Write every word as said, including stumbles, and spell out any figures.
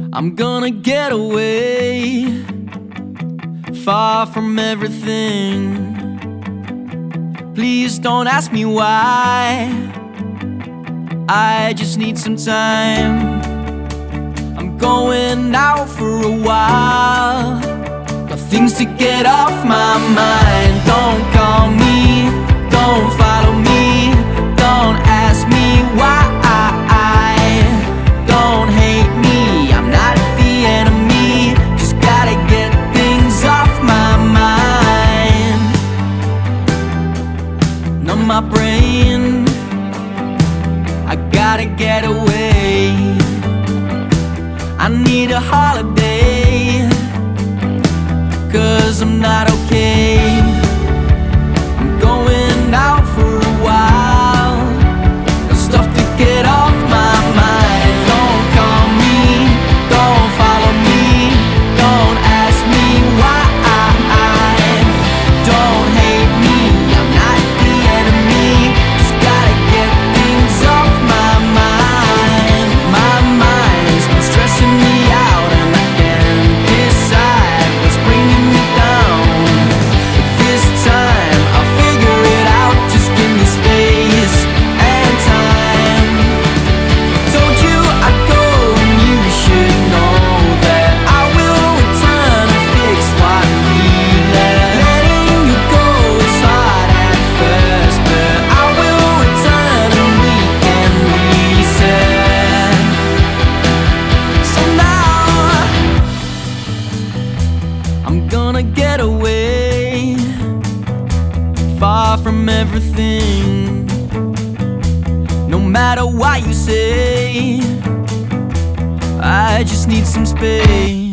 I'm gonna get away, far from everything. Please don't ask me why, I just need some time. I'm going out for a while, got things to get off my mind. Don't call me, don't follow me, don't ask me why. Don't hate me, I'm not the enemy, just gotta get things off my mind. Numb my brain, I gotta get away. I need a holiday, cause I'm not okay. I'm going out for a while, got stuff to get off my mind. Don't call me, don't follow me, don't ask me why. Don't hate me, I'm not the enemy, just gotta get things off my mind. My mind's been stressing me out and I can't decide what's bringing me down. But this time I'll figure it out, just give me space and time. Told you I'd go and you should know that I will return and fix what we left. Letting you go is hard at first, but I will return and we can reset. So now I'm gonna get away, far from everything. No matter what you say, I just need some space.